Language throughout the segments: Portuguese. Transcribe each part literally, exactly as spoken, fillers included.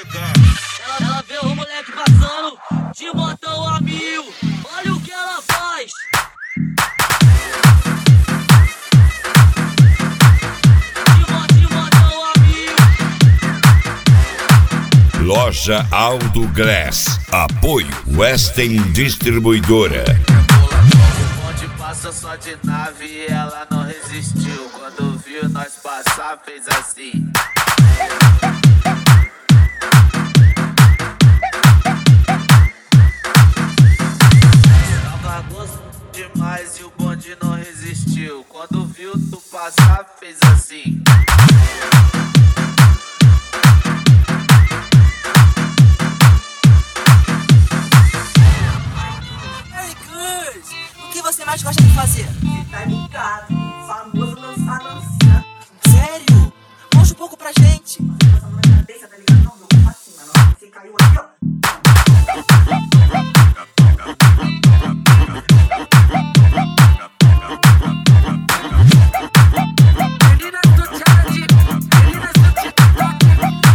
pegar. Ela, ela vê o moleque passando de motão a mil. Olha o que ela faz. Loja Aldo Glass. Apoio Western Distribuidora. O bonde passa só de nave e ela não resistiu. Quando viu nós passar, fez assim. Tava gostoso demais e o bonde não resistiu. Quando viu tu passar, fez assim. O que você mais gosta de fazer? Tá ligado, famoso dançar, dançar. Sério? Mostra um pouco pra gente. Passando na cabeça, tá ligado? Não, meu corpo assim, mano. Você caiu aqui, ó. Meninas do challenge, meninas do TikTok,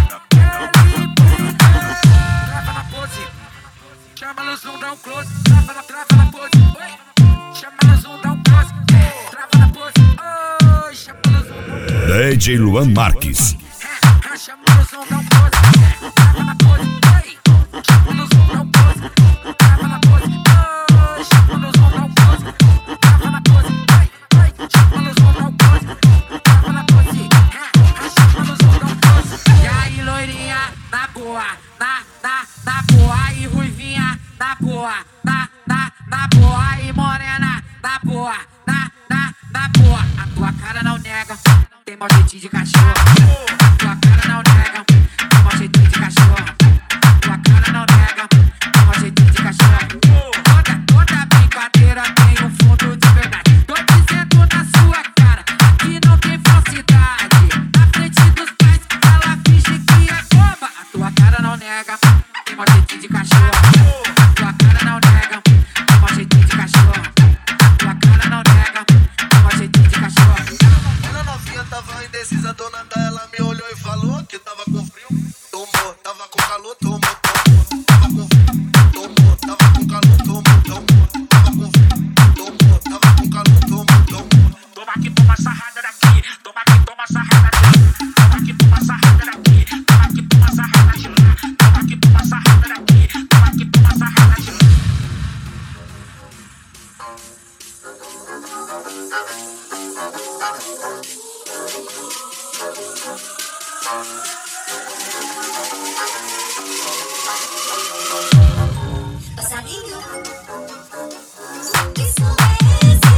trava na pose, chama no zoom, dá um close, trava na, trava na pose, oi. Chama no zoom, dá um close, trava na pose, oi. Chama no zoom, dá um close. D J Luan Marques. Chama no zoom, dá um close, trava na pose, oi. Chama no zoom, dá um close, trava na pose, oi. Chama no zoom, dá um close, trava na pose, oi, oi. Chama no zoom, dá um close, trava na pose, chama no zoom, dá um close. E aí, loirinha, na boa, na, na, na boa. E ruivinha, na boa, na, na, na boa. E morena, na boa, na, na, na boa. A tua cara não nega, tem mó jeitinho de cachorro. A tua cara não nega, tem mó jeitinho de cachorro. A tua cara não nega, tem mó jeitinho de cachorro. Toda, toda brincadeira tem um fundo de verdade. Tô dizendo na sua cara, aqui não tem falsidade. Na frente dos pais, ela finge que é boba. A tua cara não nega, tem mó jeitinho de cachorro. A tua cara não nega, tem mó jeitinho de cachorro. A tua cara não nega, tem mó jeitinho de cachorro. Ela novinha tava indecisa, dona da ela me olhou e falou que tava com frio. Tomou, tava com calor, tomou, tomou. Tava com frio, tomou, tava com calor, tomou, tomou. Tava com frio, tomou, tava com calor, tomou, tomou. Toma aqui, toma sarrada daqui. Toma aqui, toma sarrada daqui. Toma aqui, toma sarrada daqui. Toma aqui, toma sarrada de lá. Toma aqui, toma sarrada daqui. Toma aqui, toma sarrada de lá. Passarinho, que som é esse?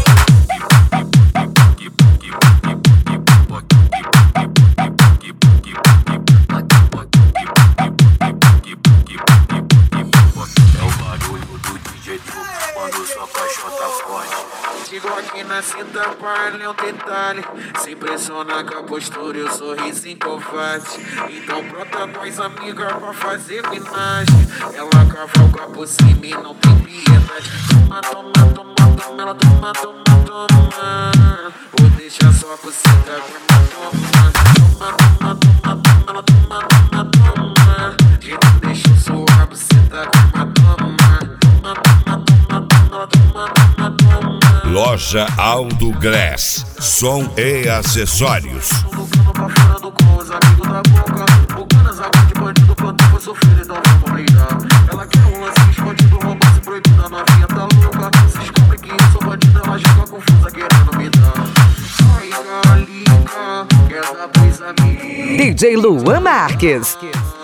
É o barulho do D J quando sua paixão tá forte. Sigo aqui na cinta para ler um detalhe. Se impressiona com a postura e o sorriso covarde. Então brota com as amigas pra fazer homenagem. Ela cavalga por cima e não tem piedade. Toma, toma, toma, toma, ela toma, toma, toma. Vou deixar só por cima da cama, toma. Toma, toma, toma, toma, ela toma, toma, toma. E não deixa suar por cima da cama, toma. Toma, toma, toma, toma, ela toma, toma, toma. Loja Aldo Glass. Som e acessórios. Pra fora do com os amigos da boca. O canas água de bandido, quando for sofrer, então vamos reinar. Ela quer um lance escondido, romance proibido, a novinha tá louca. Se descobre que eu sou bandido, ela joga confusa, querendo me dar. Ai, galinha, quer dar brisa a mim. D J Luan Marques.